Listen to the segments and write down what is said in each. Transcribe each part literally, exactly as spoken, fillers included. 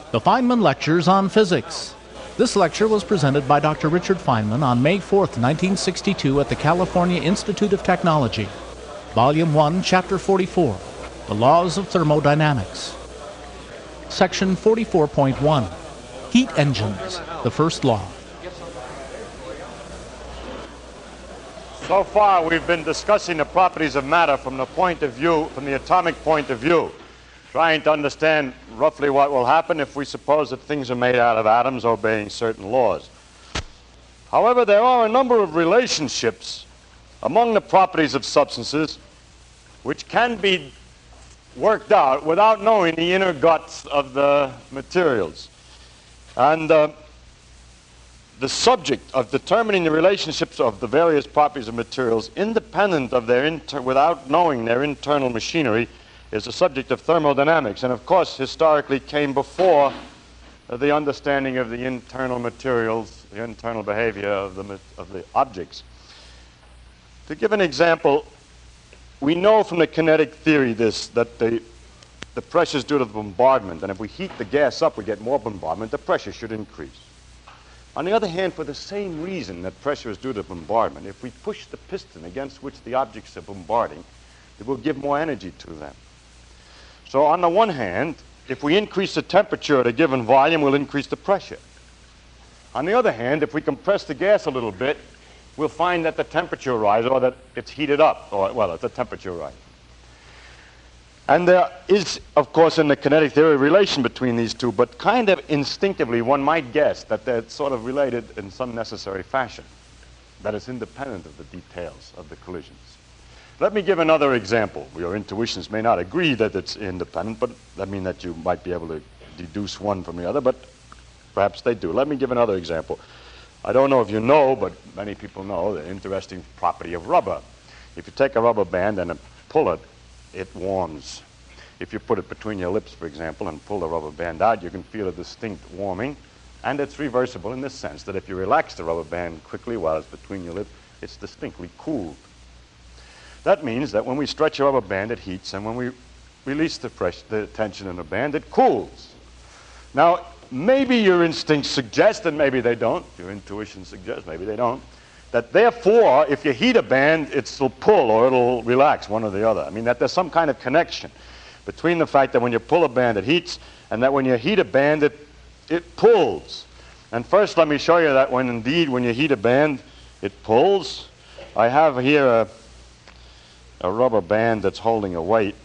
The Feynman Lectures on Physics. This lecture was presented by Doctor Richard Feynman on May fourth, nineteen sixty-two at the California Institute of Technology. Volume one, Chapter forty-four, The Laws of Thermodynamics. Section forty-four point one, Heat Engines, the First Law. So far, we've been discussing the properties of matter from the point of view, from the atomic point of view, trying to understand roughly what will happen if we suppose that things are made out of atoms obeying certain laws. However, there are a number of relationships among the properties of substances which can be worked out without knowing the inner guts of the materials. And uh, the subject of determining the relationships of the various properties of materials independent of their inter without knowing their internal machinery is the subject of thermodynamics, and of course historically came before uh, the understanding of the internal materials, the internal behavior of the, of the objects. To give an example, we know from the kinetic theory this, that the, the pressure is due to the bombardment, and if we heat the gas up we get more bombardment, the pressure should increase. On the other hand, for the same reason that pressure is due to bombardment, if we push the piston against which the objects are bombarding, it will give more energy to them. So on the one hand, if we increase the temperature at a given volume, we'll increase the pressure. On the other hand, if we compress the gas a little bit, we'll find that the temperature rises, or that it's heated up, or, well, it's a temperature rise. And there is, of course, in the kinetic theory, a relation between these two, but kind of instinctively one might guess that they're sort of related in some necessary fashion, that it's independent of the details of the collisions. Let me give another example. Your intuitions may not agree that it's independent, but that means that you might be able to deduce one from the other, but perhaps they do. Let me give another example. I don't know if you know, but many people know the interesting property of rubber. If you take a rubber band and pull it, it warms. If you put it between your lips, for example, and pull the rubber band out, you can feel a distinct warming, and it's reversible in this sense, that if you relax the rubber band quickly while it's between your lips, it's distinctly cooled. That means that when we stretch a rubber band, it heats, and when we release the, fresh, the tension in the band, it cools. Now, maybe your instincts suggest, and maybe they don't, your intuition suggests, maybe they don't, that therefore, if you heat a band, it'll pull or it'll relax, one or the other. I mean, that there's some kind of connection between the fact that when you pull a band, it heats, and that when you heat a band, it, it pulls. And first, let me show you that when indeed, when you heat a band, it pulls. I have here a, a rubber band that's holding a weight.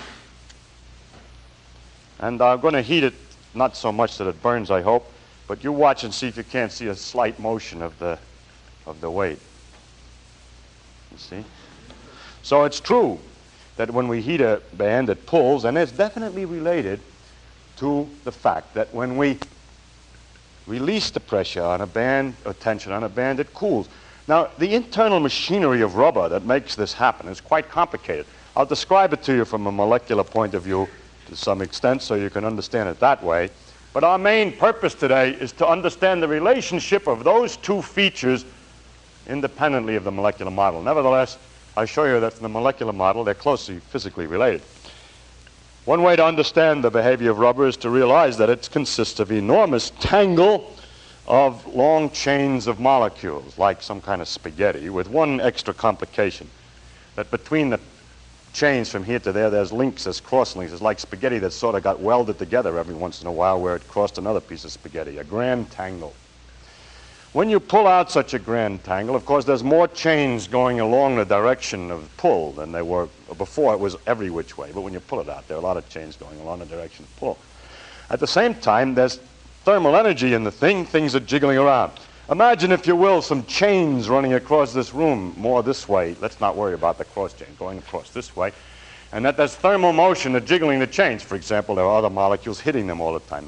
And I'm going to heat it, not so much that it burns, I hope, but you watch and see if you can't see a slight motion of the of the weight. You see? So it's true that when we heat a band, it pulls, and it's definitely related to the fact that when we release the pressure on a band, or tension on a band, it cools. Now, the internal machinery of rubber that makes this happen is quite complicated. I'll describe it to you from a molecular point of view to some extent so you can understand it that way. But our main purpose today is to understand the relationship of those two features independently of the molecular model. Nevertheless, I show you that from the molecular model, they're closely physically related. One way to understand the behavior of rubber is to realize that it consists of enormous tangle of long chains of molecules, like some kind of spaghetti, with one extra complication, that between the chains from here to there, there's links, there's cross links. It's like spaghetti that sort of got welded together every once in a while where it crossed another piece of spaghetti, a grand tangle. When you pull out such a grand tangle, of course, there's more chains going along the direction of pull than there were before. It was every which way, but when you pull it out, there are a lot of chains going along the direction of pull. At the same time, there's thermal energy in the thing. Things are jiggling around. Imagine, if you will, some chains running across this room, more this way. Let's not worry about the cross chain, going across this way. And that there's thermal motion of jiggling the chains. For example, there are other molecules hitting them all the time.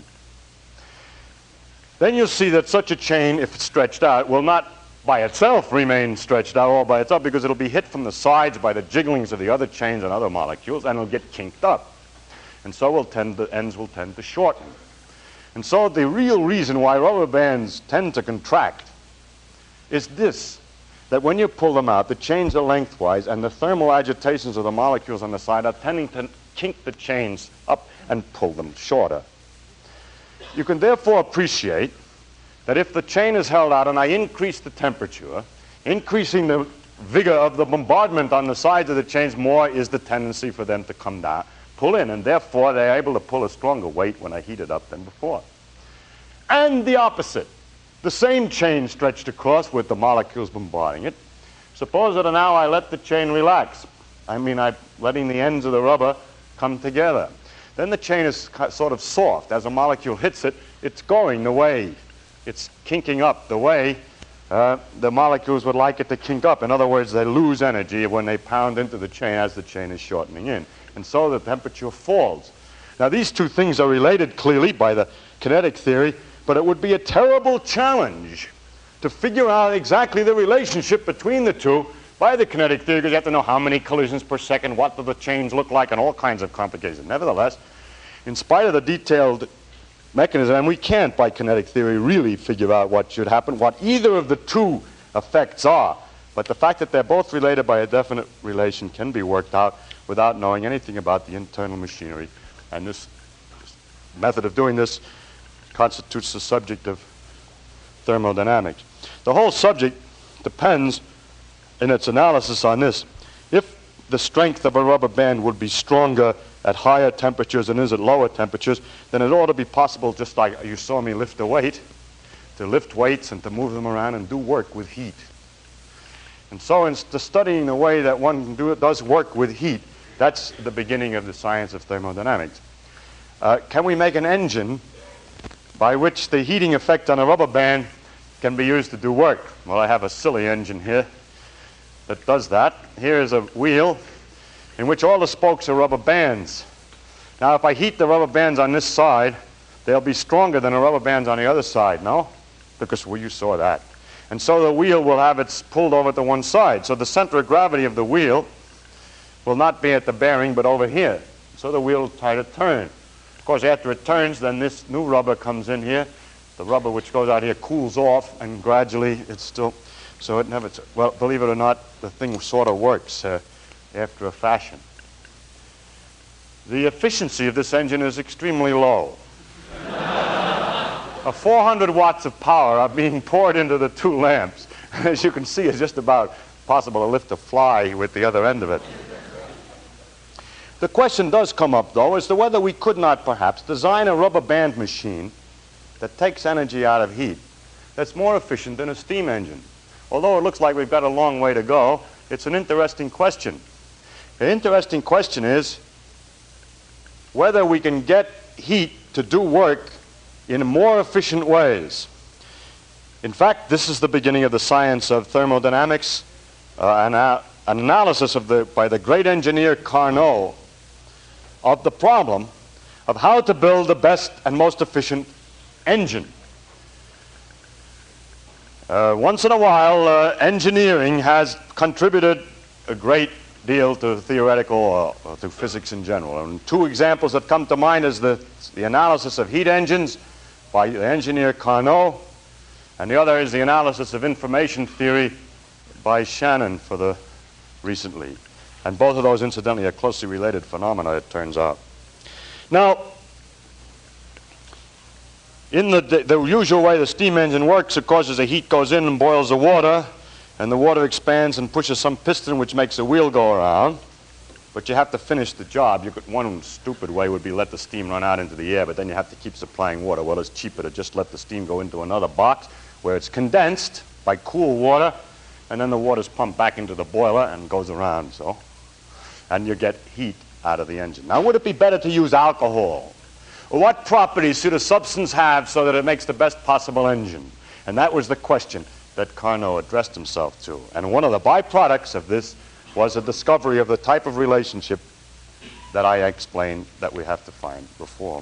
Then you'll see that such a chain, if it's stretched out, will not by itself remain stretched out all by itself, because it'll be hit from the sides by the jigglings of the other chains and other molecules, and it'll get kinked up. And so will tend, the ends will tend to shorten. And so the real reason why rubber bands tend to contract is this, that when you pull them out, the chains are lengthwise, and the thermal agitations of the molecules on the side are tending to kink the chains up and pull them shorter. You can therefore appreciate that if the chain is held out and I increase the temperature, increasing the vigor of the bombardment on the sides of the chains, more is the tendency for them to come down, pull in, and therefore they're able to pull a stronger weight when I heat it up than before. And the opposite. The same chain stretched across with the molecules bombarding it. Suppose that now I let the chain relax. I mean, I'm letting the ends of the rubber come together. Then the chain is sort of soft. As a molecule hits it, it's going the way, it's kinking up the way uh, the molecules would like it to kink up. In other words, they lose energy when they pound into the chain as the chain is shortening in. And so the temperature falls. Now, these two things are related clearly by the kinetic theory, but it would be a terrible challenge to figure out exactly the relationship between the two by the kinetic theory, because you have to know how many collisions per second, what do the chains look like, and all kinds of complications. Nevertheless, in spite of the detailed mechanism, and we can't by kinetic theory really figure out what should happen, what either of the two effects are, but the fact that they're both related by a definite relation can be worked out without knowing anything about the internal machinery. And this method of doing this constitutes the subject of thermodynamics. The whole subject depends in its analysis on this. If the strength of a rubber band would be stronger at higher temperatures than it is at lower temperatures, then it ought to be possible, just like you saw me lift a weight, to lift weights and to move them around and do work with heat. And so in st- studying the way that one can do it, does work with heat, that's the beginning of the science of thermodynamics. Uh, can we make an engine by which the heating effect on a rubber band can be used to do work? Well, I have a silly engine here that does that. Here is a wheel in which all the spokes are rubber bands. Now, if I heat the rubber bands on this side, they'll be stronger than the rubber bands on the other side, no? Because, well, you saw that. And so the wheel will have it pulled over to one side. So the center of gravity of the wheel will not be at the bearing, but over here. So the wheel will try to turn. Of course, after it turns, then this new rubber comes in here. The rubber which goes out here cools off, and gradually it's still, so it never, well, believe it or not, the thing sort of works uh, after a fashion. The efficiency of this engine is extremely low. uh, four hundred watts of power are being poured into the two lamps. As you can see, it's just about possible to lift a fly with the other end of it. The question does come up, though, as to whether we could not perhaps design a rubber band machine that takes energy out of heat that's more efficient than a steam engine. Although it looks like we've got a long way to go, it's an interesting question. The interesting question is whether we can get heat to do work in more efficient ways. In fact, this is the beginning of the science of thermodynamics, uh, an, uh, an analysis of the, by the great engineer Carnot of the problem of how to build the best and most efficient engine. Uh, once in a while, uh, engineering has contributed a great deal to theoretical, uh, to physics in general. And two examples that come to mind is the, the analysis of heat engines by the engineer Carnot, and the other is the analysis of information theory by Shannon for the recently. And both of those, incidentally, are closely related phenomena, it turns out. Now, in the, the usual way the steam engine works, of course, is the heat goes in and boils the water, and the water expands and pushes some piston which makes the wheel go around. But you have to finish the job. You could, one stupid way would be let the steam run out into the air, but then you have to keep supplying water. Well, it's cheaper to just let the steam go into another box where it's condensed by cool water, and then the water's pumped back into the boiler and goes around, so. And you get heat out of the engine. Now, would it be better to use alcohol? What properties should a substance have so that it makes the best possible engine? And that was the question that Carnot addressed himself to. And one of the byproducts of this was the discovery of the type of relationship that I explained that we have to find before.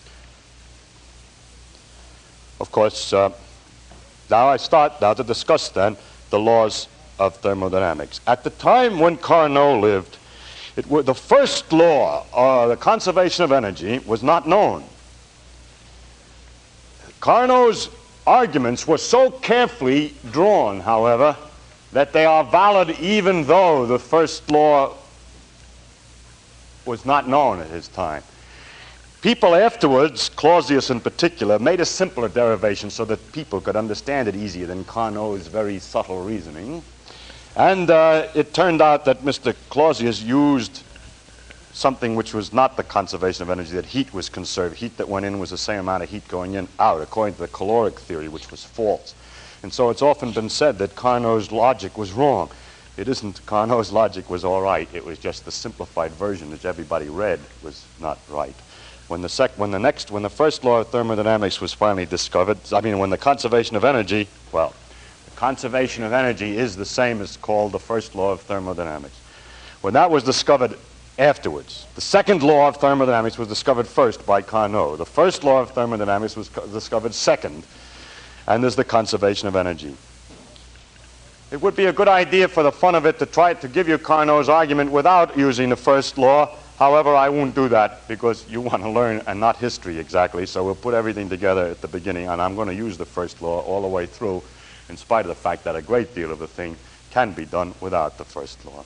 Of course, uh, now I start now to discuss then the laws of thermodynamics. At the time when Carnot lived, it was the first law, uh, the conservation of energy, was not known. Carnot's arguments were so carefully drawn, however, that they are valid even though the first law was not known at his time. People afterwards, Clausius in particular, made a simpler derivation so that people could understand it easier than Carnot's very subtle reasoning. And uh, it turned out that Mister Clausius used something which was not the conservation of energy, that heat was conserved. Heat that went in was the same amount of heat going in out, according to the caloric theory, which was false. And so it's often been said that Carnot's logic was wrong. It isn't. Carnot's logic was all right. It was just the simplified version that everybody read was not right. When the, sec when the next, when the first law of thermodynamics was finally discovered, I mean, when the conservation of energy, well, the conservation of energy is the same as called the first law of thermodynamics. When that was discovered afterwards, the second law of thermodynamics was discovered first by Carnot. The first law of thermodynamics was discovered second, and there's the conservation of energy. It would be a good idea for the fun of it to try to give you Carnot's argument without using the first law. However, I won't do that because you want to learn and not history exactly, so we'll put everything together at the beginning, and I'm going to use the first law all the way through, in spite of the fact that a great deal of the thing can be done without the first law.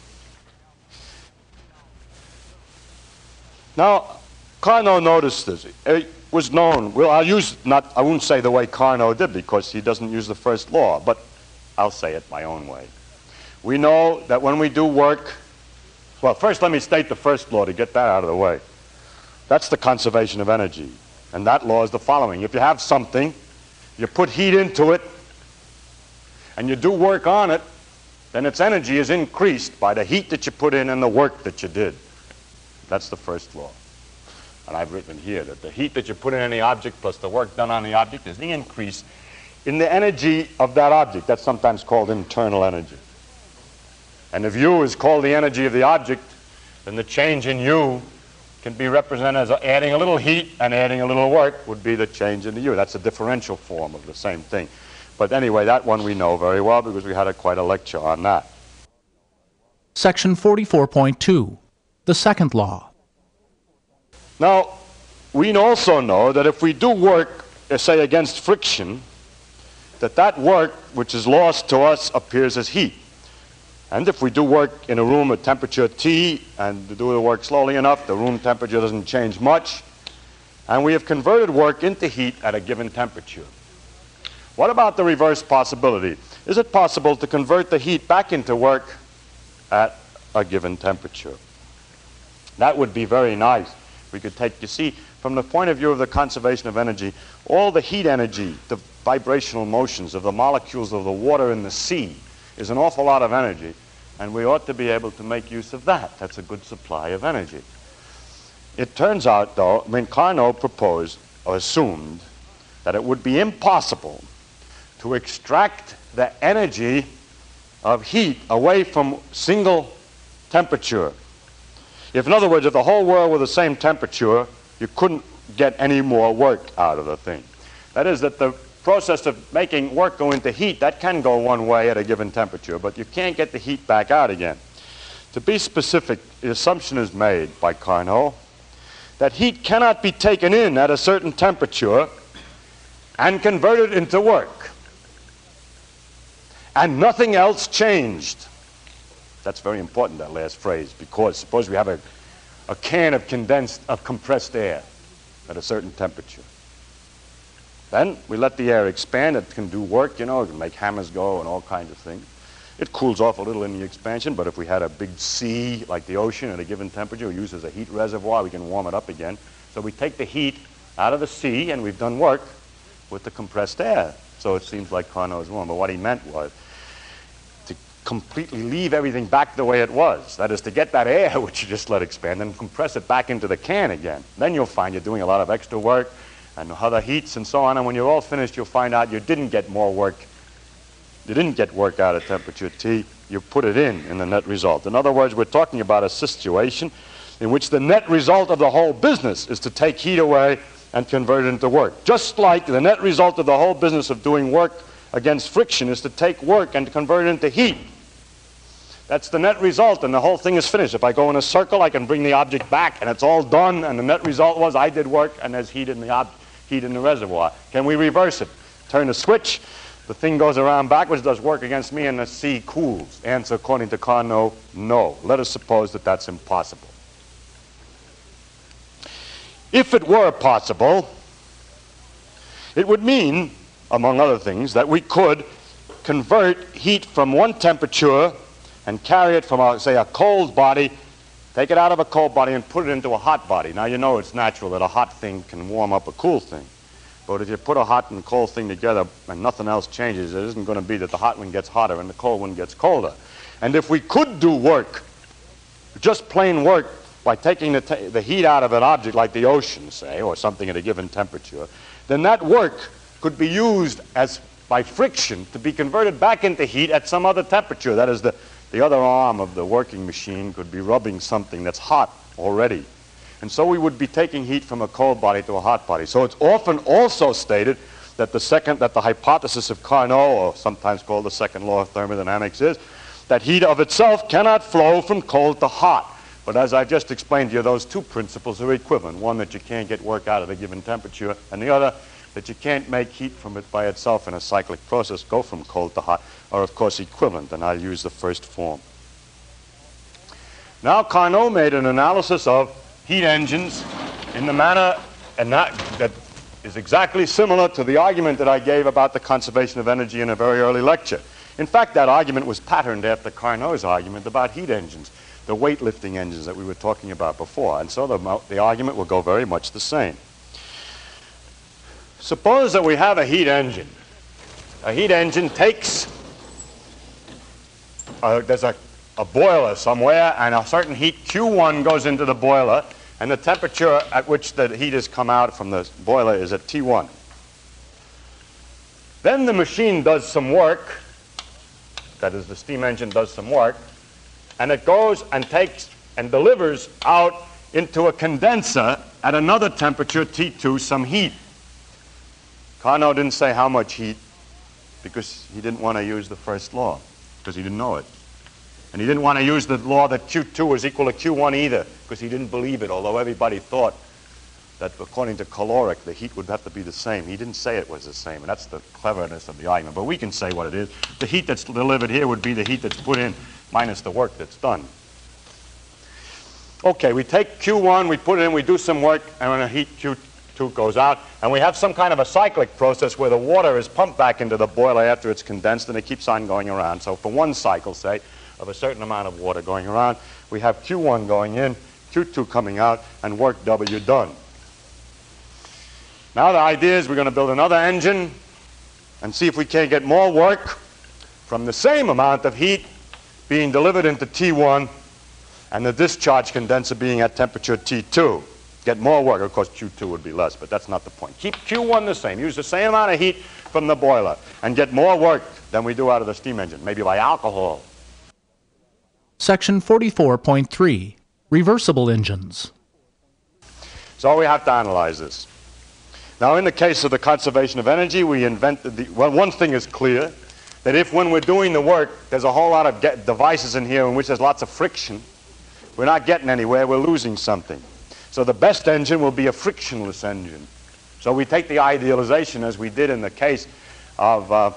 Now, Carnot noticed this. It was known, well, I'll use not, I won't say the way Carnot did because he doesn't use the first law, but I'll say it my own way. We know that when we do work, well, first let me state the first law to get that out of the way. That's the conservation of energy. And that law is the following. If you have something, you put heat into it, and you do work on it, then its energy is increased by the heat that you put in and the work that you did. That's the first law. And I've written here that the heat that you put in any object plus the work done on the object is the increase in the energy of that object. That's sometimes called internal energy. And if U is called the energy of the object, then the change in U can be represented as adding a little heat and adding a little work would be the change in the U. That's a differential form of the same thing. But anyway, that one we know very well because we had a, quite a lecture on that. Section forty-four point two, the second law. Now, we also know that if we do work, uh, say, against friction, that that work which is lost to us appears as heat. And if we do work in a room at temperature T and do the work slowly enough, the room temperature doesn't change much, and we have converted work into heat at a given temperature. What about the reverse possibility? Is it possible to convert the heat back into work at a given temperature? That would be very nice. We could take, you see, from the point of view of the conservation of energy, all the heat energy, the vibrational motions of the molecules of the water in the sea is an awful lot of energy, and we ought to be able to make use of that. That's a good supply of energy. It turns out, though, I mean, Carnot proposed or assumed that it would be impossible to extract the energy of heat away from single temperature. If, in other words, if the whole world were the same temperature, you couldn't get any more work out of the thing. That is, that the process of making work go into heat, that can go one way at a given temperature, but you can't get the heat back out again. To be specific, the assumption is made by Carnot that heat cannot be taken in at a certain temperature and converted into work, and nothing else changed. That's very important, that last phrase, because suppose we have a, a can of condensed, of compressed air at a certain temperature. Then we let the air expand. It can do work, you know, it can make hammers go and all kinds of things. It cools off a little in the expansion, but if we had a big sea like the ocean at a given temperature, we use it as a heat reservoir, we can warm it up again. So we take the heat out of the sea, and we've done work with the compressed air. So it seems like Carnot was wrong, but what he meant was to completely leave everything back the way it was. That is, to get that air, which you just let expand, and compress it back into the can again. Then you'll find you're doing a lot of extra work, and other heats and so on, and when you're all finished, you'll find out you didn't get more work. You didn't get work out at temperature T. You put it in in the net result. In other words, we're talking about a situation in which the net result of the whole business is to take heat away and convert it into work. Just like the net result of the whole business of doing work against friction is to take work and convert it into heat. That's the net result, and the whole thing is finished. If I go in a circle, I can bring the object back, and it's all done, and the net result was I did work, and there's heat in the object. Heat in the reservoir. Can we reverse it? Turn the switch, the thing goes around backwards, does work against me, and the sea cools. Answer, according to Carnot, no. Let us suppose that that's impossible. If it were possible, it would mean, among other things, that we could convert heat from one temperature and carry it from, a, say, a cold body, take it out of a cold body and put it into a hot body. Now, you know it's natural that a hot thing can warm up a cool thing. But if you put a hot and cold thing together and nothing else changes, it isn't going to be that the hot one gets hotter and the cold one gets colder. And if we could do work, just plain work, by taking the, t the heat out of an object like the ocean, say, or something at a given temperature, then that work could be used as by friction to be converted back into heat at some other temperature. That is, the, the other arm of the working machine could be rubbing something that's hot already. And so we would be taking heat from a cold body to a hot body. So it's often also stated that the second, that the hypothesis of Carnot, or sometimes called the second law of thermodynamics, is that heat of itself cannot flow from cold to hot. But as I've just explained to you, those two principles are equivalent. One, that you can't get work out at a given temperature, and the other, that you can't make heat from it by itself in a cyclic process, go from cold to hot, are of course equivalent, and I'll use the first form. Now Carnot made an analysis of heat engines in the manner, and that, that is exactly similar to the argument that I gave about the conservation of energy in a very early lecture. In fact, that argument was patterned after Carnot's argument about heat engines, the weightlifting engines that we were talking about before, and so the, the argument will go very much the same. Suppose that we have a heat engine. A heat engine takes, uh, there's a, a boiler somewhere, and a certain heat Q one goes into the boiler, and the temperature at which the heat has come out from the boiler is at T one. Then the machine does some work, that is, the steam engine does some work, and it goes and takes and delivers out into a condenser at another temperature, T two, some heat. Carnot didn't say how much heat because he didn't want to use the first law, because he didn't know it. And he didn't want to use the law that Q two was equal to Q one either, because he didn't believe it, although everybody thought that according to caloric, the heat would have to be the same. He didn't say it was the same, and that's the cleverness of the argument. But we can say what it is. The heat that's delivered here would be the heat that's put in minus the work that's done. Okay, we take Q one, we put it in, we do some work, and when the heat Q two goes out, and we have some kind of a cyclic process where the water is pumped back into the boiler after it's condensed, and it keeps on going around. So for one cycle, say, of a certain amount of water going around, we have Q one going in, Q two coming out, and work W done. Now the idea is we're going to build another engine and see if we can't get more work from the same amount of heat being delivered into T one and the discharge condenser being at temperature T two. Get more work. Of course, Q two would be less, but that's not the point. Keep Q one the same. Use the same amount of heat from the boiler and get more work than we do out of the steam engine, maybe by alcohol. Section forty-four point three, Reversible Engines. So we have to analyze this. Now, in the case of the conservation of energy, we invented the, well, one thing is clear, that if when we're doing the work, there's a whole lot of get devices in here in which there's lots of friction, we're not getting anywhere, we're losing something. So the best engine will be a frictionless engine. So we take the idealization, as we did in the case of, uh,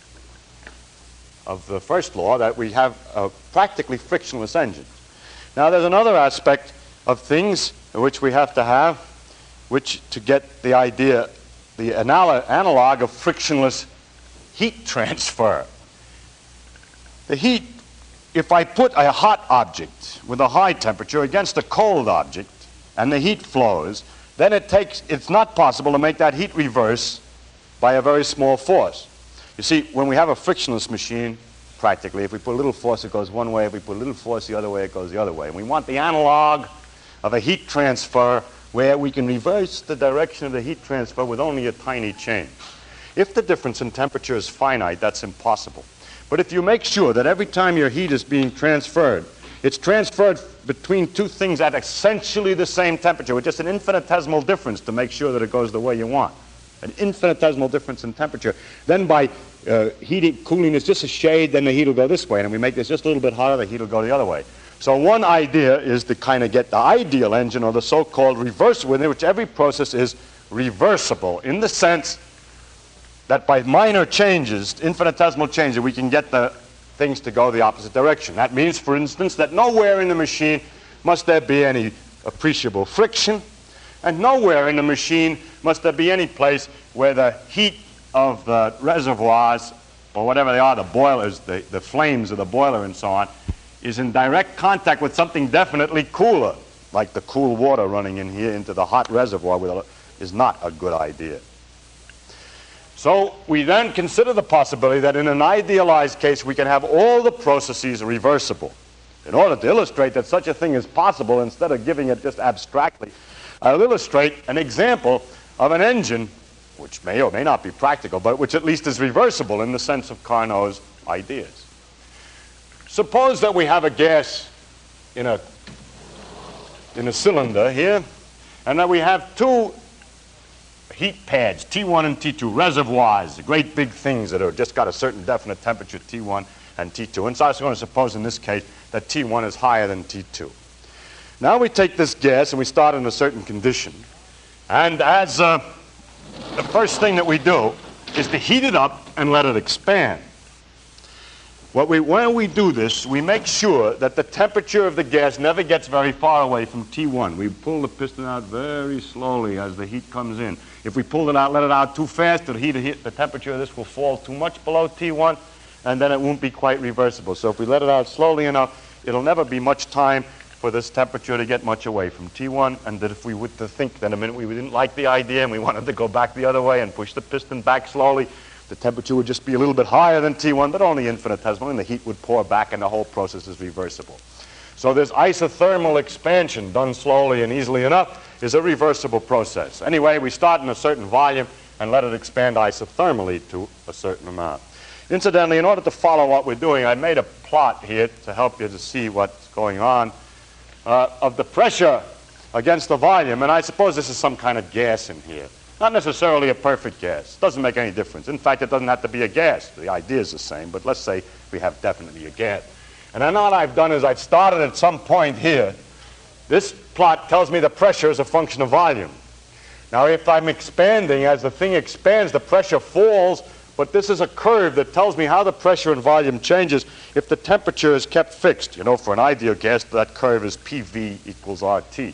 of the first law, that we have a practically frictionless engine. Now, there's another aspect of things which we have to have, which to get the idea, the anal analog of frictionless heat transfer. The heat, if I put a hot object with a high temperature against a cold object and the heat flows, then it takes, it's not possible to make that heat reverse by a very small force. You see, when we have a frictionless machine, practically, if we put a little force, it goes one way. If we put a little force the other way, it goes the other way. And we want the analog of a heat transfer where we can reverse the direction of the heat transfer with only a tiny change. If the difference in temperature is finite, that's impossible. But if you make sure that every time your heat is being transferred, it's transferred between two things at essentially the same temperature, with just an infinitesimal difference to make sure that it goes the way you want, an infinitesimal difference in temperature, then by uh, heating, cooling is just a shade, then the heat will go this way, and if we make this just a little bit hotter, the heat will go the other way. So one idea is to kind of get the ideal engine, or the so-called reversible, in which every process is reversible in the sense that by minor changes, infinitesimal changes, we can get the things to go the opposite direction. That means, for instance, that nowhere in the machine must there be any appreciable friction, And nowhere in the machine must there be any place where the heat of the reservoirs, or whatever they are, the boilers, the, the flames of the boiler and so on, is in direct contact with something definitely cooler, like the cool water running in here into the hot reservoir with a, is not a good idea. So we then consider the possibility that in an idealized case we can have all the processes reversible. In order to illustrate that such a thing is possible, instead of giving it just abstractly, I'll illustrate an example of an engine which may or may not be practical, but which at least is reversible in the sense of Carnot's ideas. Suppose that we have a gas in a, in a cylinder here, and that we have two heat pads, T one and T two, reservoirs, great big things that have just got a certain definite temperature, T one and T two. And so I was going to suppose in this case that T one is higher than T two. Now we take this gas and we start in a certain condition. And as uh, the first thing that we do is to heat it up and let it expand. What we, when we do this, we make sure that the temperature of the gas never gets very far away from T one. We pull the piston out very slowly as the heat comes in. If we pull it out, let it out too fast, the, heat, the temperature of this will fall too much below T one, and then it won't be quite reversible. So if we let it out slowly enough, it'll never be much time for this temperature to get much away from T one, and that if we were to think that a minute we didn't like the idea and we wanted to go back the other way and push the piston back slowly, the temperature would just be a little bit higher than T one, but only infinitesimal, and the heat would pour back and the whole process is reversible. So this isothermal expansion, done slowly and easily enough, is a reversible process. Anyway, we start in a certain volume and let it expand isothermally to a certain amount. Incidentally, in order to follow what we're doing, I made a plot here to help you to see what's going on uh, of the pressure against the volume, and I suppose this is some kind of gas in here. Not necessarily a perfect gas. Doesn't make any difference. In fact, it doesn't have to be a gas. The idea is the same, but let's say we have definitely a gas. And then what I've done is I've started at some point here. This plot tells me the pressure is a function of volume. Now, if I'm expanding, as the thing expands, the pressure falls, but this is a curve that tells me how the pressure and volume changes if the temperature is kept fixed. You know, for an ideal gas, that curve is P V equals R T.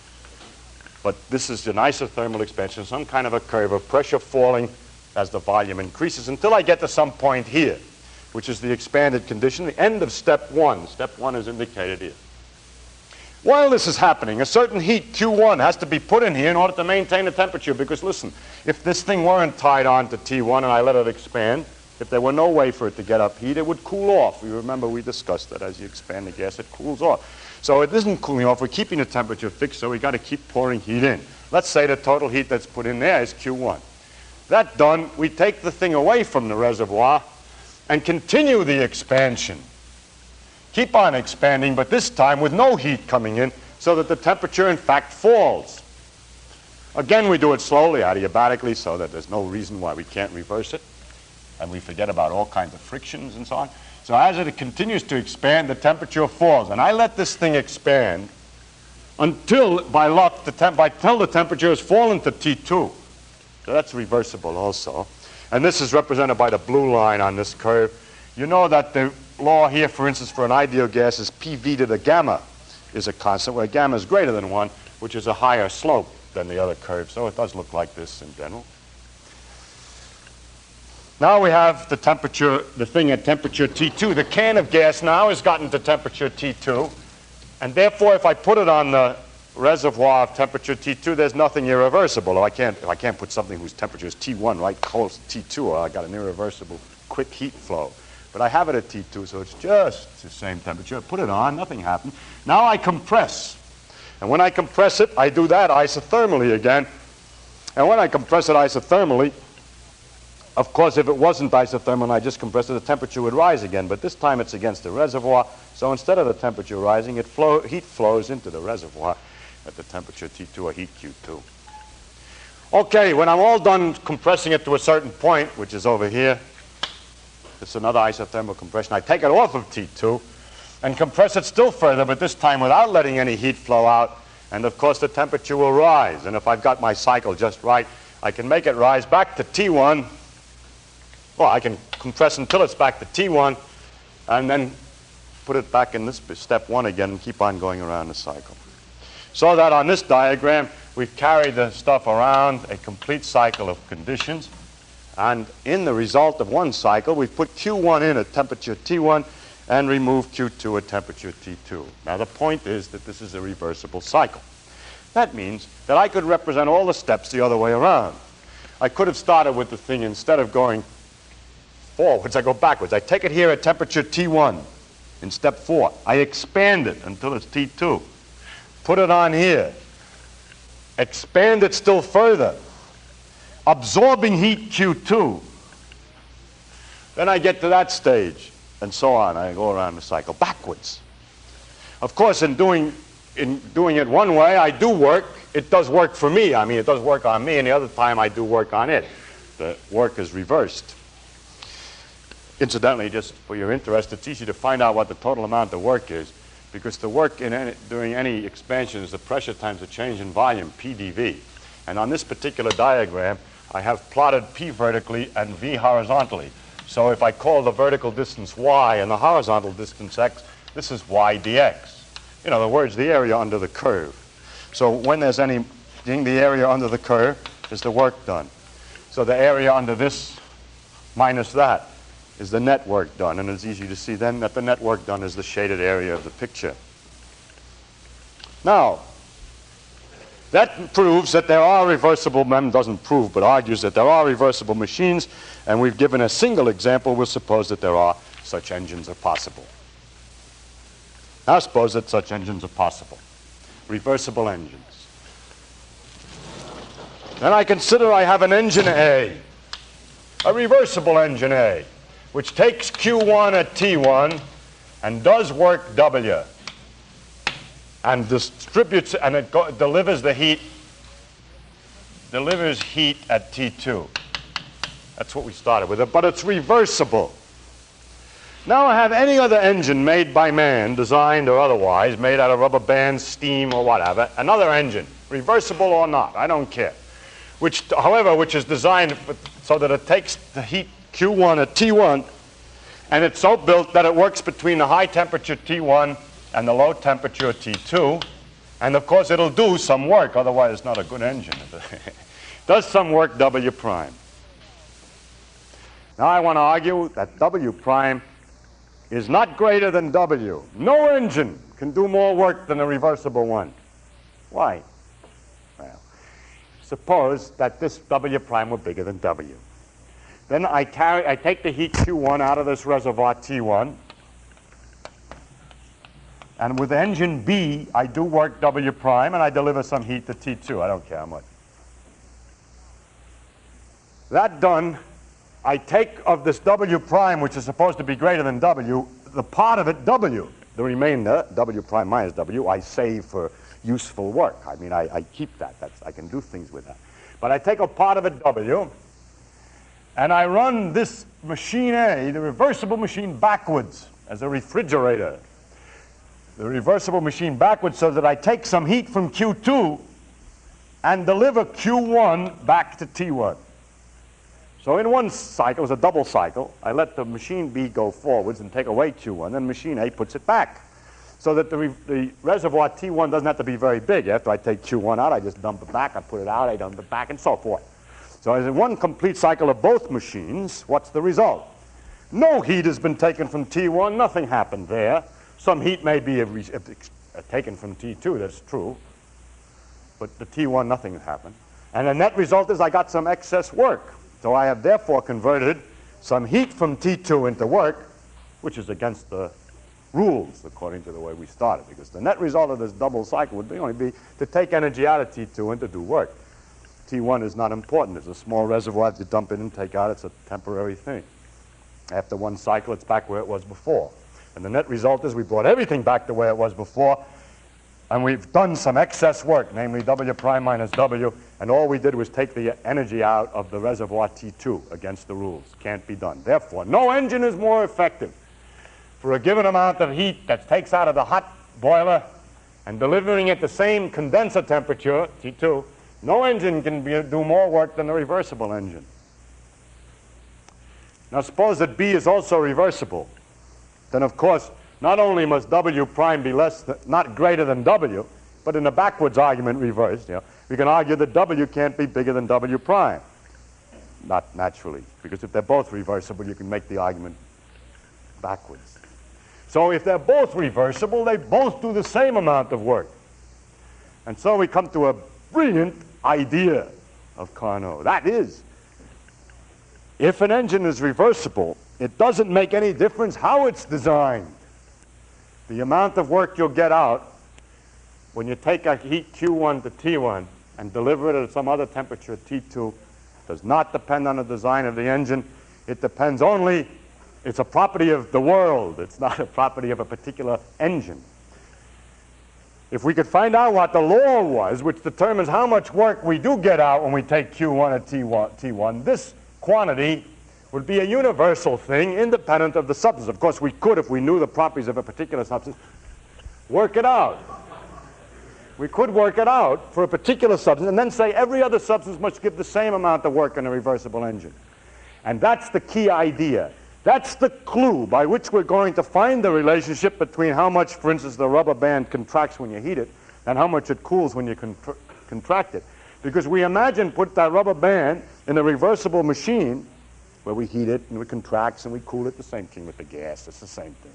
But this is an isothermal expansion, some kind of a curve of pressure falling as the volume increases until I get to some point here, which is the expanded condition, the end of step one. Step one is indicated here. While this is happening, a certain heat, Q one, has to be put in here in order to maintain the temperature, because listen, if this thing weren't tied on to T one and I let it expand, if there were no way for it to get up heat, it would cool off. You remember we discussed that as you expand the gas, it cools off. So it isn't cooling off. We're keeping the temperature fixed, so we've got to keep pouring heat in. Let's say the total heat that's put in there is Q one. That done, we take the thing away from the reservoir and continue the expansion. Keep on expanding, but this time with no heat coming in, so that the temperature, in fact, falls. Again, we do it slowly, adiabatically, so that there's no reason why we can't reverse it. And we forget about all kinds of frictions and so on. So as it continues to expand, the temperature falls. And I let this thing expand until, by luck, the temp by till the temperature has fallen to T two. So that's reversible also. And this is represented by the blue line on this curve. You know that the law here, for instance, for an ideal gas is P V to the gamma is a constant, where gamma is greater than one, which is a higher slope than the other curve. So it does look like this in general. Now we have the temperature, the thing at temperature T two. The can of gas now has gotten to temperature T two, and therefore if I put it on the reservoir of temperature T two, there's nothing irreversible. I can't, I can't put something whose temperature is T one right close to T two, or I got an irreversible quick heat flow. But I have it at T two, so it's just the same temperature. I put it on, nothing happened. Now I compress. And when I compress it, I do that isothermally again. And when I compress it isothermally, of course, if it wasn't isothermal and I just compressed it, the temperature would rise again. But this time it's against the reservoir. So instead of the temperature rising, it flow, heat flows into the reservoir at the temperature T two, or heat Q two. Okay, when I'm all done compressing it to a certain point, which is over here, it's another isothermal compression. I take it off of T two and compress it still further, but this time without letting any heat flow out. And of course, the temperature will rise. And if I've got my cycle just right, I can make it rise back to T one. Well, I can compress until it's back to T one, and then put it back in this step one again and keep on going around the cycle. So that on this diagram, we've carried the stuff around a complete cycle of conditions. And in the result of one cycle, we've put Q one in at temperature T one and removed Q two at temperature T two. Now, the point is that this is a reversible cycle. That means that I could represent all the steps the other way around. I could have started with the thing, instead of going forwards, I go backwards. I take it here at temperature T one in step four. I expand it until it's T two. Put it on here. Expand it still further. Absorbing heat Q two. Then I get to that stage, and so on. I go around the cycle backwards. Of course, in doing, in doing it one way, I do work. It does work for me. I mean, it does work on me, and the other time I do work on it. The work is reversed. Incidentally, just for your interest, it's easy to find out what the total amount of work is, because the work in any, during any expansion is the pressure times the change in volume, P dV. And on this particular diagram, I have plotted P vertically and V horizontally. So if I call the vertical distance y and the horizontal distance x, this is y dx. In other words, the area under the curve. So when there's anything, the area under the curve is the work done. So the area under this minus that is the net work done. And it's easy to see then that the net work done is the shaded area of the picture. Now, that proves that there are reversible, mem doesn't prove, but argues that there are reversible machines, and we've given a single example. We'll suppose that there are such engines are possible. Now suppose that such engines are possible. Reversible engines. Then I consider I have an engine A, a reversible engine A, which takes Q one at T one and does work W, and distributes, and it go, delivers the heat, delivers heat at T two. That's what we started with, it, but it's reversible. Now I have any other engine made by man, designed or otherwise, made out of rubber bands, steam, or whatever, another engine, reversible or not, I don't care, which, however, which is designed so that it takes the heat Q one at T one, and it's so built that it works between the high temperature T one and the low temperature T two, and of course it'll do some work, otherwise it's not a good engine. Does some work W prime. Now I want to argue that W prime is not greater than W. No engine can do more work than a reversible one. Why? Well, suppose that this W prime were bigger than W. Then I carry, I take the heat Q one out of this reservoir T one, and with engine B, I do work W prime, and I deliver some heat to T two. I don't care how much. That done, I take of this W prime, which is supposed to be greater than W, the part of it, W. The remainder, W prime minus W, I save for useful work. I mean, I, I keep that. That's, I can do things with that. But I take a part of it, W, and I run this machine A, the reversible machine, backwards as a refrigerator. The reversible machine backwards, so that I take some heat from Q two and deliver Q one back to T one. So in one cycle, it was a double cycle, I let the machine B go forwards and take away Q one, then machine A puts it back. So that the, re the reservoir T one doesn't have to be very big. After I take Q one out, I just dump it back, I put it out, I dump it back, and so forth. So as in one complete cycle of both machines, what's the result? No heat has been taken from T one, nothing happened there. Some heat may be a re a taken from T two, that's true. But the T one, nothing happened. And the net result is I got some excess work. So I have therefore converted some heat from T two into work, which is against the rules according to the way we started, because the net result of this double cycle would be only be to take energy out of T two and to do work. T one is not important. It's a small reservoir to dump in and take out. It's a temporary thing. After one cycle, it's back where it was before. And the net result is we brought everything back the way it was before, and we've done some excess work, namely W prime minus W, and all we did was take the energy out of the reservoir T two against the rules. Can't be done. Therefore, no engine is more effective for a given amount of heat that takes out of the hot boiler and delivering at the same condenser temperature, T two, no engine can be, do more work than a reversible engine. Now suppose that B is also reversible. Then of course, not only must W prime be less than, not greater than W, but in the backwards argument reversed, you know, We can argue that W can't be bigger than W prime. Not naturally, because if they're both reversible, you can make the argument backwards. So if they're both reversible, they both do the same amount of work. And so we come to a brilliant idea of Carnot. That is, if an engine is reversible, it doesn't make any difference how it's designed. The amount of work you'll get out when you take a heat Q one to T one and deliver it at some other temperature, T two, does not depend on the design of the engine. It depends only, it's a property of the world. It's not a property of a particular engine. If we could find out what the law was, which determines how much work we do get out when we take Q one at T one, T one, this quantity would be a universal thing independent of the substance. Of course, we could, if we knew the properties of a particular substance, work it out. We could work it out for a particular substance and then say every other substance must give the same amount of work in a reversible engine. And that's the key idea. That's the clue by which we're going to find the relationship between how much, for instance, the rubber band contracts when you heat it and how much it cools when you contr contract it. Because we imagine put that rubber band in a reversible machine where we heat it and it contracts and we cool it. The same thing with the gas. It's the same thing.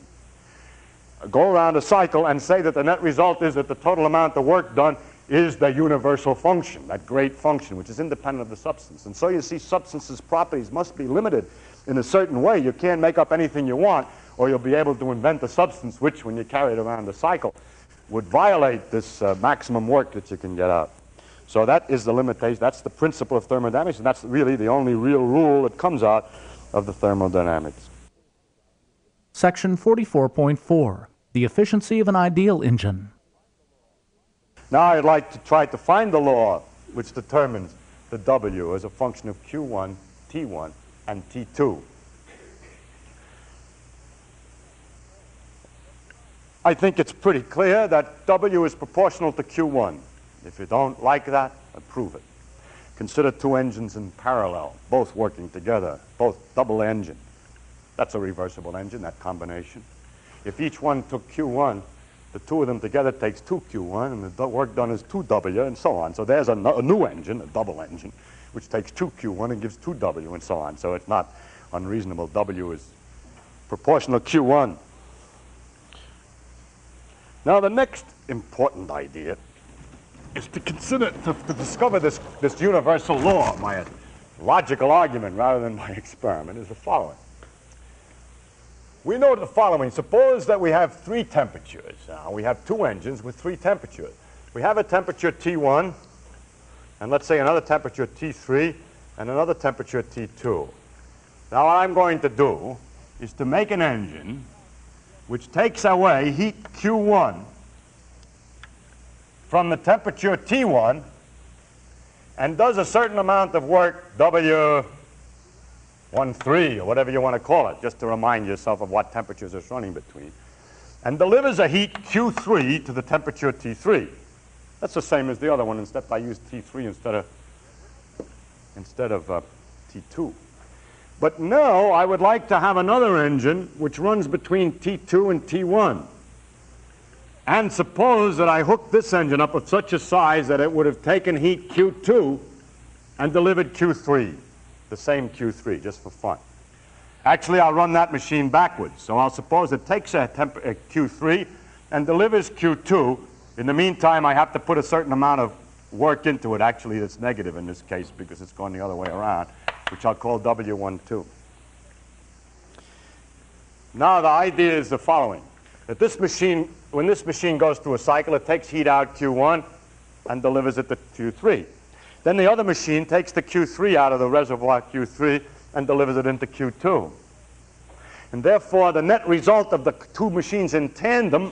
Go around a cycle and say that the net result is that the total amount of work done is the universal function, that great function, which is independent of the substance. And so you see substances' properties must be limited in a certain way. You can't make up anything you want, or you'll be able to invent a substance which, when you carry it around the cycle, would violate this uh, maximum work that you can get out. So that is the limitation. That's the principle of thermodynamics, and that's really the only real rule that comes out of the thermodynamics. Section forty-four point four. The efficiency of an ideal engine. Now I'd like to try to find the law which determines the W as a function of Q one, T one, and T two. I think it's pretty clear that W is proportional to Q one. If you don't like that, prove it. Consider two engines in parallel, both working together, both double engine. That's a reversible engine, that combination. If each one took Q one, the two of them together takes two Q one, and the work done is two W, and so on. So there's a, a new engine, a double engine, which takes two Q one and gives two W, and so on. So it's not unreasonable. W is proportional to Q one. Now the next important idea is to consider, to, to discover this, this universal law. My logical argument, rather than my experiment, is the following. We know the following. Suppose that we have three temperatures. Now, we have two engines with three temperatures. We have a temperature T one, and let's say another temperature T three, and another temperature T two. Now, what I'm going to do is to make an engine which takes away heat Q one from the temperature T one and does a certain amount of work, W one three, or whatever you want to call it, just to remind yourself of what temperatures it's running between, and delivers a heat Q three to the temperature T three. That's the same as the other one, except I use T three instead of, instead of uh, T two. But now I would like to have another engine which runs between T two and T one. And suppose that I hook this engine up with such a size that it would have taken heat Q two and delivered Q three. The same Q three, just for fun. Actually, I'll run that machine backwards. So I'll suppose it takes a, temp a Q three and delivers Q two. In the meantime, I have to put a certain amount of work into it. Actually, it's negative in this case because it's going the other way around, which I'll call W one two. Now, the idea is the following. That this machine, when this machine goes through a cycle, it takes heat out Q one and delivers it to Q three. Then the other machine takes the Q three out of the reservoir Q three and delivers it into Q two. And therefore, the net result of the two machines in tandem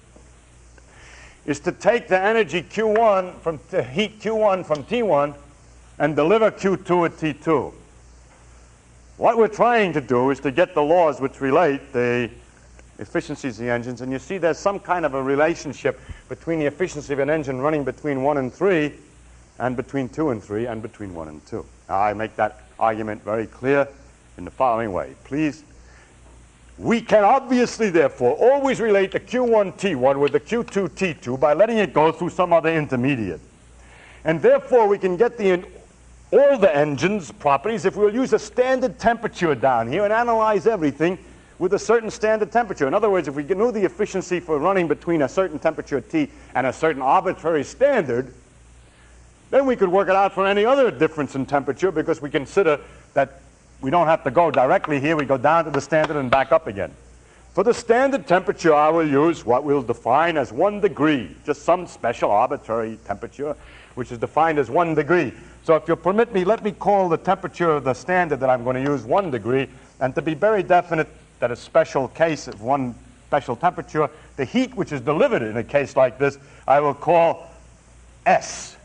is to take the energy Q one from the heat Q one from T one and deliver Q two at T two. What we're trying to do is to get the laws which relate the efficiencies of the engines, and you see there's some kind of a relationship between the efficiency of an engine running between one and three and between two and three, and between one and two. Now, I make that argument very clear in the following way. Please, we can obviously, therefore, always relate the Q one T one with the Q two T two by letting it go through some other intermediate. And therefore, we can get the all the engine's properties if we'll use a standard temperature down here and analyze everything with a certain standard temperature. In other words, if we knew the efficiency for running between a certain temperature T and a certain arbitrary standard, then we could work it out for any other difference in temperature, because we consider that we don't have to go directly here. We go down to the standard and back up again. For the standard temperature, I will use what we'll define as one degree, just some special arbitrary temperature, which is defined as one degree. So if you'll permit me, let me call the temperature of the standard that I'm going to use one degree, and to be very definite that a special case of one special temperature, the heat which is delivered in a case like this, I will call S.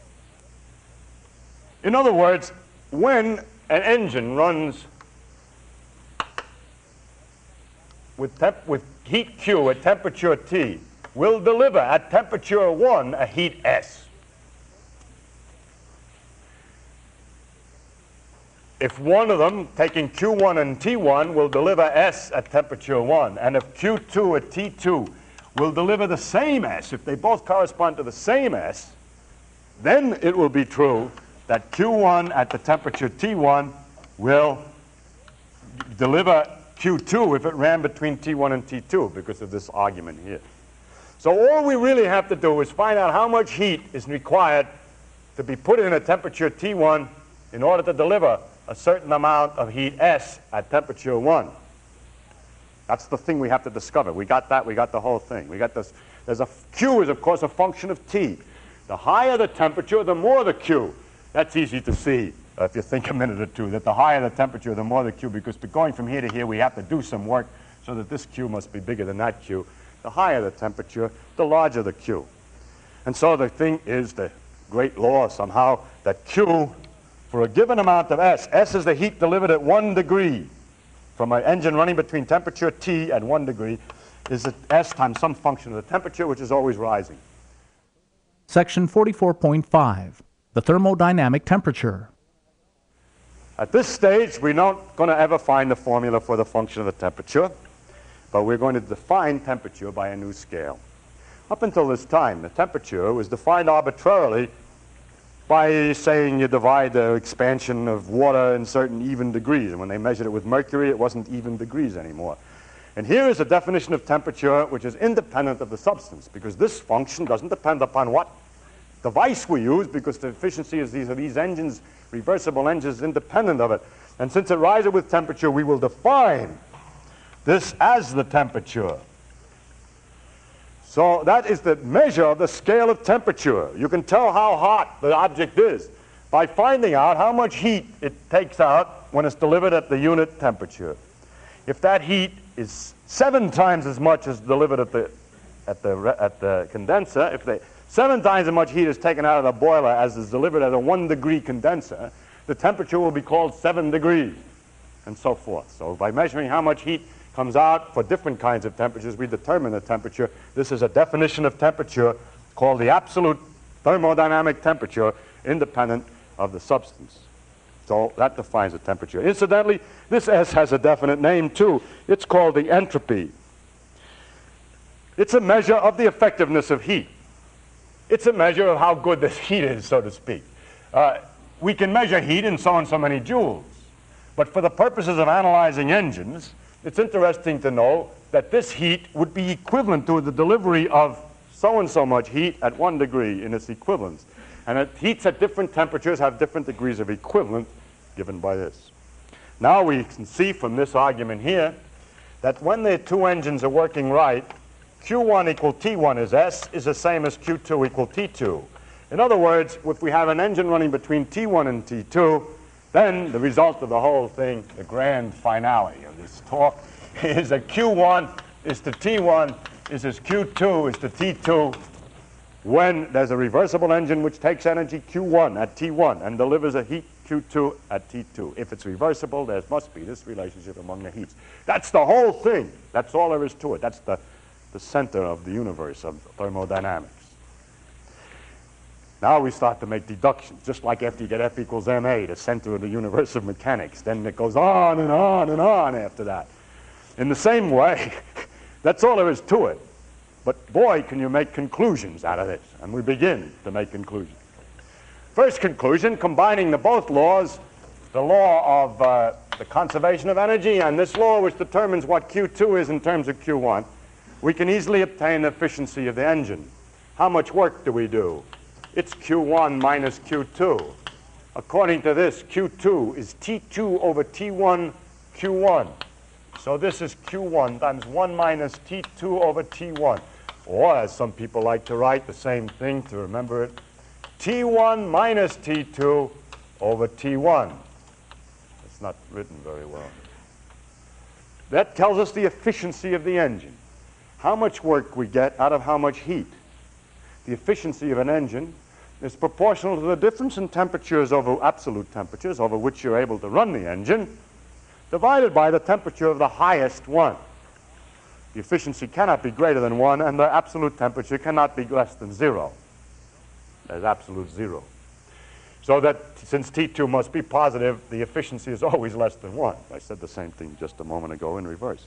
In other words, when an engine runs with, temp with heat Q at temperature T, will deliver at temperature one a heat S. If one of them, taking Q one and T one, will deliver S at temperature one, and if Q two at T two will deliver the same S, if they both correspond to the same S, then it will be true that Q one at the temperature T one will deliver Q two if it ran between T one and T two, because of this argument here. So all we really have to do is find out how much heat is required to be put in at temperature T one in order to deliver a certain amount of heat S at temperature one. That's the thing we have to discover. We got that, we got the whole thing. We got this. There's a Q is, of course, a function of T. The higher the temperature, the more the Q. That's easy to see uh, if you think a minute or two, that the higher the temperature, the more the Q, because going from here to here, we have to do some work so that this Q must be bigger than that Q. The higher the temperature, the larger the Q. And so the thing is, the great law somehow, that Q, for a given amount of S, S is the heat delivered at one degree from an engine running between temperature T and one degree, is at S times some function of the temperature, which is always rising. Section forty-four point five, the thermodynamic temperature. At this stage, we're not going to ever find the formula for the function of the temperature, but we're going to define temperature by a new scale. Up until this time, the temperature was defined arbitrarily by saying you divide the expansion of water in certain even degrees. And when they measured it with mercury, it wasn't even degrees anymore. And here is a definition of temperature which is independent of the substance, because this function doesn't depend upon what device we use, because the efficiency of these, of these engines, reversible engines, is independent of it. And since it rises with temperature, we will define this as the temperature. So that is the measure of the scale of temperature. You can tell how hot the object is by finding out how much heat it takes out when it's delivered at the unit temperature. If that heat is seven times as much as delivered at the, at the, at the condenser, if they, seven times as much heat is taken out of the boiler as is delivered at a one degree condenser, the temperature will be called seven degrees, and so forth. So by measuring how much heat comes out for different kinds of temperatures, we determine the temperature. This is a definition of temperature called the absolute thermodynamic temperature, independent of the substance. So that defines the temperature. Incidentally, this S has a definite name too. It's called the entropy. It's a measure of the effectiveness of heat. It's a measure of how good this heat is, so to speak. Uh, we can measure heat in so and so many joules, but for the purposes of analyzing engines, it's interesting to know that this heat would be equivalent to the delivery of so and so much heat at one degree in its equivalence. And it, heats at different temperatures have different degrees of equivalent given by this. Now we can see from this argument here that when the two engines are working right, Q one equal T one is S is the same as Q two equal T two. In other words, if we have an engine running between T one and T two, then the result of the whole thing, the grand finale of this talk, is that Q one is to T one, is as Q two is to T two, when there's a reversible engine which takes energy Q one at T one and delivers a heat Q two at T two. If it's reversible, there must be this relationship among the heats. That's the whole thing. That's all there is to it. That's the, the center of the universe of thermodynamics. Now we start to make deductions, just like after you get F equals M A, the center of the universe of mechanics. Then it goes on and on and on after that. In the same way, that's all there is to it. But boy, can you make conclusions out of this. And we begin to make conclusions. First conclusion, combining the both laws, the law of uh, the conservation of energy and this law which determines what Q two is in terms of Q one, we can easily obtain the efficiency of the engine. How much work do we do? It's Q one minus Q two. According to this, Q two is T two over T one Q one. So this is Q one times one minus T two over T one. Or, as some people like to write, the same thing to remember it, T one minus T two over T one. It's not written very well. That tells us the efficiency of the engine. How much work we get out of how much heat. The efficiency of an engine is proportional to the difference in temperatures over absolute temperatures over which you're able to run the engine, divided by the temperature of the highest one. The efficiency cannot be greater than one, and the absolute temperature cannot be less than zero. There's absolute zero. So that since T two must be positive, the efficiency is always less than one. I said the same thing just a moment ago in reverse.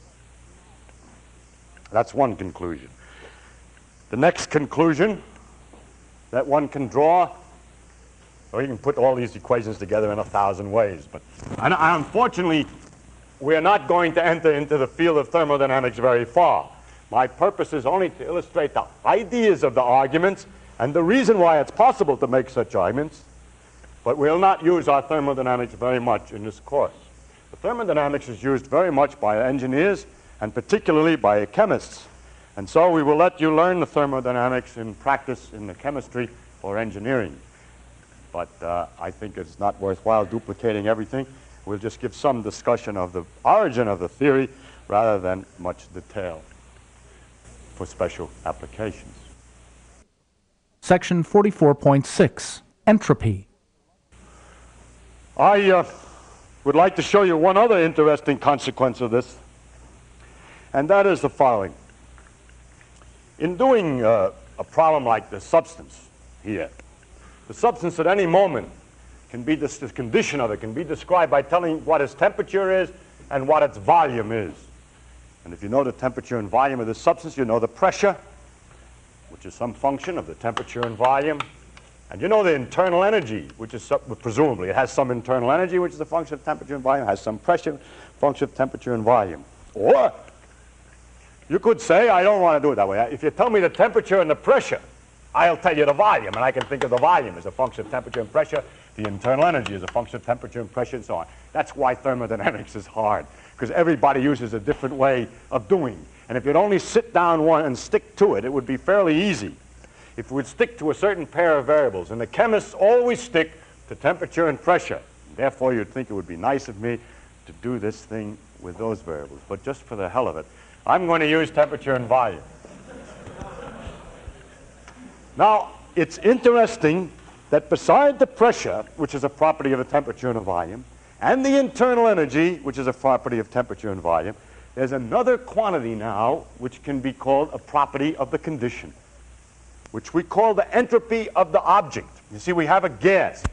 That's one conclusion. The next conclusion that one can draw, well, you can put all these equations together in a thousand ways, but and, and unfortunately, we're not going to enter into the field of thermodynamics very far. My purpose is only to illustrate the ideas of the arguments and the reason why it's possible to make such arguments, but we'll not use our thermodynamics very much in this course. The thermodynamics is used very much by engineers and particularly by chemists. And so we will let you learn the thermodynamics in practice in the chemistry or engineering. But uh, I think it's not worthwhile duplicating everything. We'll just give some discussion of the origin of the theory rather than much detail for special applications. Section forty-four point six, Entropy. I uh, would like to show you one other interesting consequence of this, and that is the following. In doing uh, a problem like the substance here, the substance at any moment can be, this, the condition of it can be described by telling what its temperature is and what its volume is. And if you know the temperature and volume of the substance, you know the pressure, which is some function of the temperature and volume. And you know the internal energy, which is presumably, it has some internal energy, which is a function of temperature and volume, has some pressure, function of temperature and volume. Or you could say, I don't want to do it that way. If you tell me the temperature and the pressure, I'll tell you the volume, and I can think of the volume as a function of temperature and pressure. The internal energy is a function of temperature and pressure and so on. That's why thermodynamics is hard, because everybody uses a different way of doing. And if you'd only sit down one and stick to it, it would be fairly easy. If we would stick to a certain pair of variables, and the chemists always stick to temperature and pressure. Therefore, you'd think it would be nice of me to do this thing with those variables. But just for the hell of it, I'm going to use temperature and volume. Now, it's interesting that beside the pressure, which is a property of a temperature and a volume, and the internal energy, which is a property of temperature and volume, there's another quantity now which can be called a property of the condition, which we call the entropy of the object. You see, we have a gas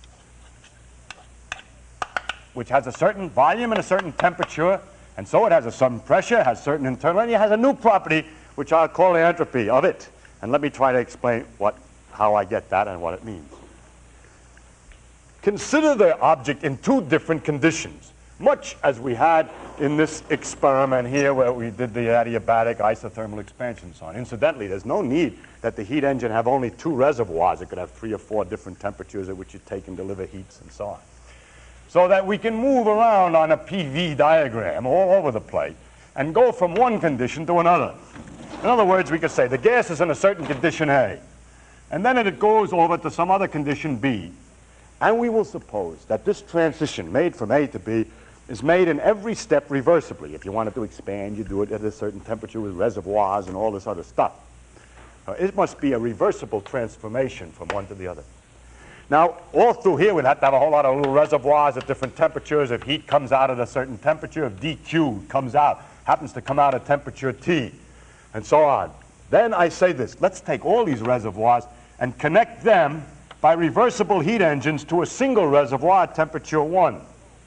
which has a certain volume and a certain temperature, and so it has a certain pressure, has certain internal energy, has a new property which I'll call the entropy of it. And let me try to explain what, how I get that and what it means. Consider the object in two different conditions, much as we had in this experiment here where we did the adiabatic isothermal expansion and so on. Incidentally, there's no need that the heat engine have only two reservoirs. It could have three or four different temperatures at which you take and deliver heats and so on. So that we can move around on a P V diagram all over the place and go from one condition to another. In other words, we could say the gas is in a certain condition A, and then it goes over to some other condition B, and we will suppose that this transition made from A to B is made in every step reversibly. If you wanted to expand, you do it at a certain temperature with reservoirs and all this other stuff. Uh, it must be a reversible transformation from one to the other. Now, all through here, we'd have to have a whole lot of little reservoirs at different temperatures. If heat comes out at a certain temperature, if D Q comes out, happens to come out at temperature T, and so on. Then I say this, let's take all these reservoirs and connect them by reversible heat engines to a single reservoir at temperature one.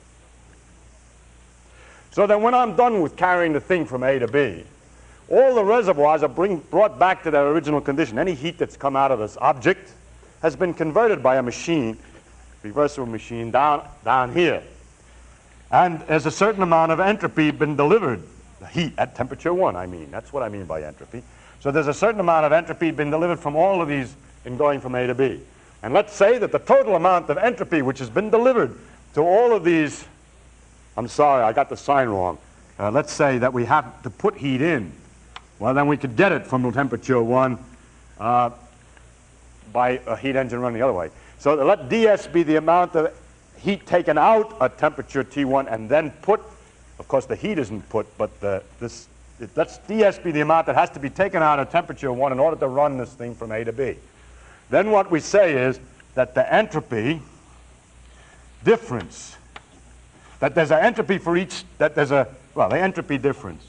So that when I'm done with carrying the thing from A to B, all the reservoirs are bring, brought back to their original condition. Any heat that's come out of this object has been converted by a machine, reversible machine, down, down here. And there's a certain amount of entropy been delivered, heat at temperature one, I mean. That's what I mean by entropy. So there's a certain amount of entropy been delivered from all of these in going from A to B. And let's say that the total amount of entropy which has been delivered to all of these, I'm sorry, I got the sign wrong. Uh, let's say that we have to put heat in. Well, then we could get it from temperature one uh, by a heat engine running the other way. So let ds be the amount of heat taken out at temperature T one and then put, of course the heat isn't put, but the, this, it, let's ds be the amount that has to be taken out at temperature one in order to run this thing from A to B. Then what we say is that the entropy difference, that there's an entropy for each, that there's a, well, the entropy difference.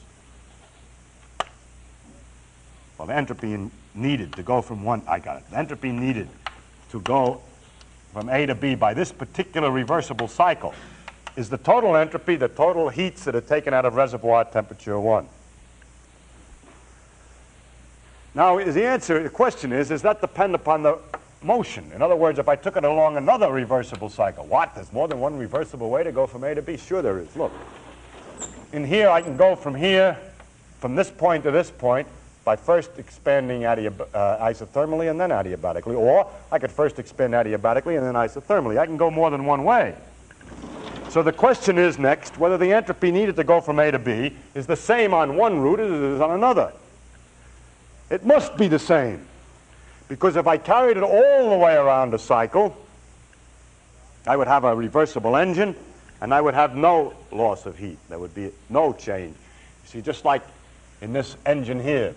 Well, the entropy in, needed to go from one, I got it, the entropy needed to go from A to B by this particular reversible cycle is the total entropy, the total heats that are taken out of reservoir at temperature one. Now, the answer, the question is, does that depend upon the motion? In other words, if I took it along another reversible cycle, what? There's more than one reversible way to go from A to B? Sure there is. Look. In here, I can go from here, from this point to this point, by first expanding adiab uh, isothermally and then adiabatically. Or I could first expand adiabatically and then isothermally. I can go more than one way. So the question is next, whether the entropy needed to go from A to B is the same on one route as it is on another. It must be the same. Because if I carried it all the way around the cycle, I would have a reversible engine, and I would have no loss of heat. There would be no change. You see, just like in this engine here,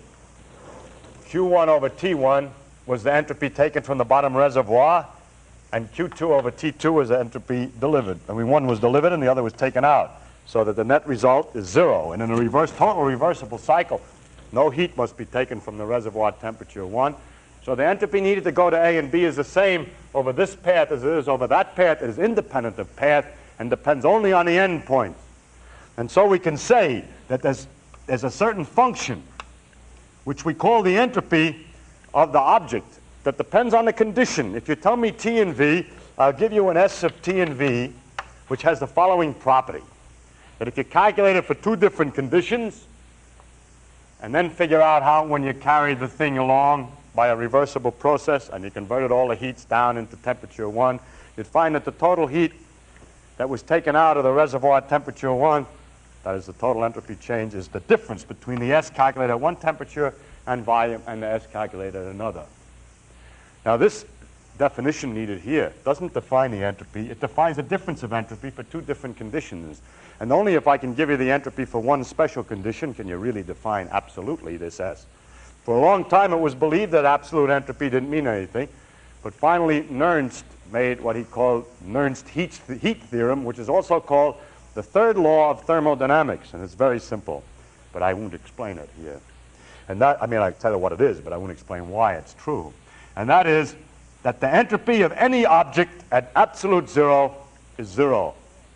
Q one over T one was the entropy taken from the bottom reservoir, and Q two over T two was the entropy delivered. I mean, one was delivered and the other was taken out, so that the net result is zero. And in a reverse, total reversible cycle, no heat must be taken from the reservoir at temperature one. So the entropy needed to go to A and B is the same over this path as it is over that path. It is independent of path and depends only on the end points. And so we can say that there's, there's a certain function which we call the entropy of the object that depends on the condition. If you tell me T and V, I'll give you an S of T and V which has the following property. That if you calculate it for two different conditions and then figure out how when you carry the thing along by a reversible process and you converted all the heats down into temperature one, you'd find that the total heat that was taken out of the reservoir at temperature one, that is the total entropy change, is the difference between the S calculated at one temperature and volume and the S calculated at another. Now this definition needed here doesn't define the entropy. It defines the difference of entropy for two different conditions. And only if I can give you the entropy for one special condition can you really define absolutely this S. For a long time it was believed that absolute entropy didn't mean anything, but finally Nernst made what he called Nernst heat, heat theorem, which is also called the third law of thermodynamics, and it's very simple, but I won't explain it here. And that, I mean, I tell you what it is, but I won't explain why it's true. And that is that the entropy of any object at absolute zero is zero.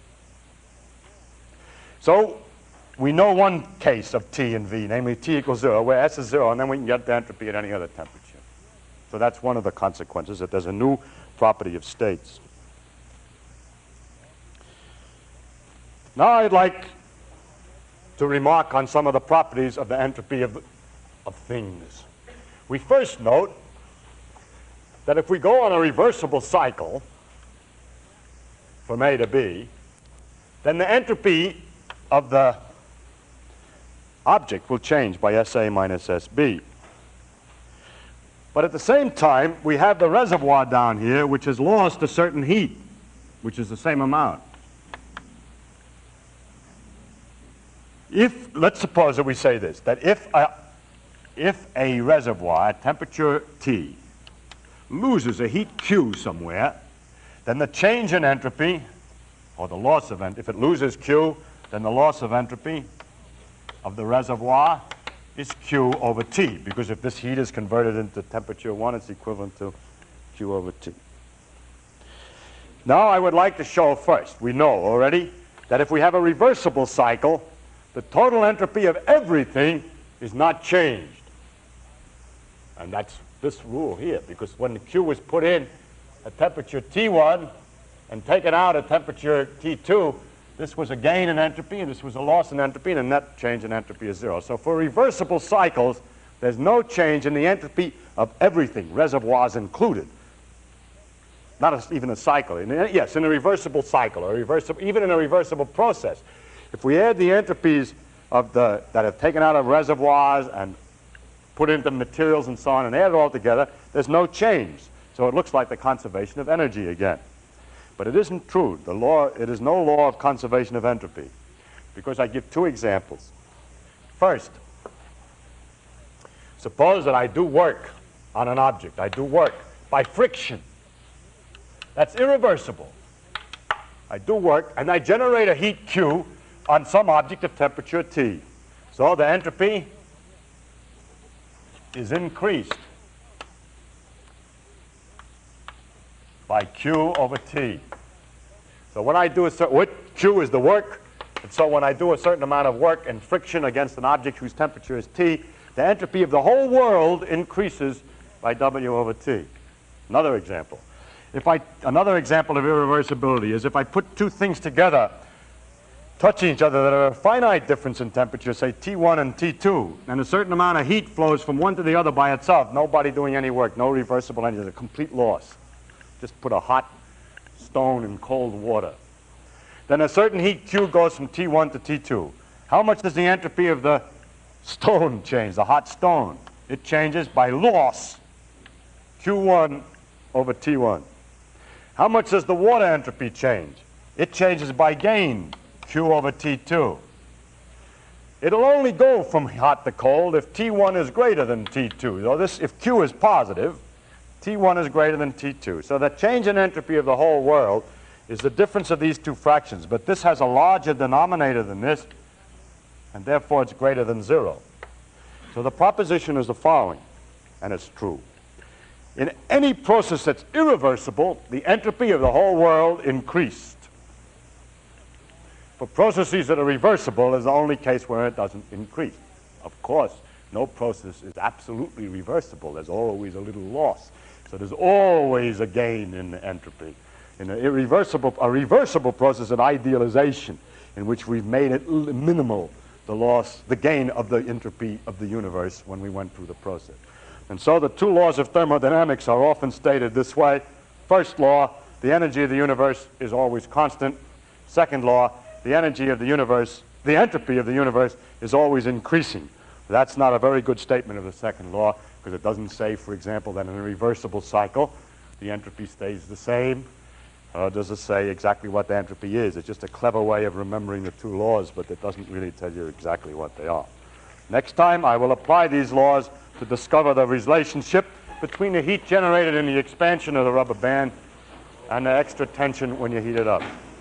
So we know one case of T and V, namely T equals zero, where S is zero, and then we can get the entropy at any other temperature. So that's one of the consequences, that there's a new property of states. Now I'd like to remark on some of the properties of the entropy of, of things. We first note that if we go on a reversible cycle from A to B, then the entropy of the object will change by S A minus S B. But at the same time, we have the reservoir down here, which has lost a certain heat, which is the same amount. If, let's suppose that we say this, that if a, if a reservoir at temperature T loses a heat Q somewhere, then the change in entropy, or the loss of entropy, if it loses Q, then the loss of entropy of the reservoir is Q over T, because if this heat is converted into temperature one, it's equivalent to Q over T. Now I would like to show first, we know already, that if we have a reversible cycle, the total entropy of everything is not changed. And that's this rule here, because when the Q was put in at temperature T one and taken out at temperature T two, this was a gain in entropy, and this was a loss in entropy, and a net change in entropy is zero. So for reversible cycles, there's no change in the entropy of everything, reservoirs included. Not a, even a cycle. In a, yes, in a reversible cycle, or reversible, even in a reversible process. If we add the entropies of the, that have taken out of reservoirs and put into materials and so on and add it all together, there's no change. So it looks like the conservation of energy again. But it isn't true. The law, it is no law of conservation of entropy, because I give two examples. First, suppose that I do work on an object. I do work by friction. That's irreversible. I do work, and I generate a heat Q on some object of temperature T. So the entropy is increased by Q over T. So when I do a certain, what Q is the work, and so when I do a certain amount of work and friction against an object whose temperature is T, the entropy of the whole world increases by W over T. Another example. If I, another example of irreversibility is if I put two things together touching each other that are a finite difference in temperature, say T one and T two, and a certain amount of heat flows from one to the other by itself, nobody doing any work, no reversible energy, a complete loss. Just put a hot stone in cold water. Then a certain heat Q goes from T one to T two. How much does the entropy of the stone change, the hot stone? It changes by loss, Q one over T one. How much does the water entropy change? It changes by gain, Q over T two. It'll only go from hot to cold if T one is greater than T two. So this, if Q is positive, T one is greater than T two. So the change in entropy of the whole world is the difference of these two fractions. But this has a larger denominator than this, and therefore it's greater than zero. So the proposition is the following, and it's true. In any process that's irreversible, the entropy of the whole world increased. For processes that are reversible is the only case where it doesn't increase. Of course, no process is absolutely reversible. There's always a little loss. So there's always a gain in the entropy. In a irreversible, a reversible process, an idealization in which we've made it minimal, the loss, the gain of the entropy of the universe when we went through the process. And so the two laws of thermodynamics are often stated this way. First law, the energy of the universe is always constant. Second law, the energy of the universe, the entropy of the universe is always increasing. That's not a very good statement of the second law, because it doesn't say, for example, that in a reversible cycle, the entropy stays the same. Uh, does it say exactly what the entropy is? It's just a clever way of remembering the two laws, but it doesn't really tell you exactly what they are. Next time, I will apply these laws to discover the relationship between the heat generated in the expansion of the rubber band and the extra tension when you heat it up.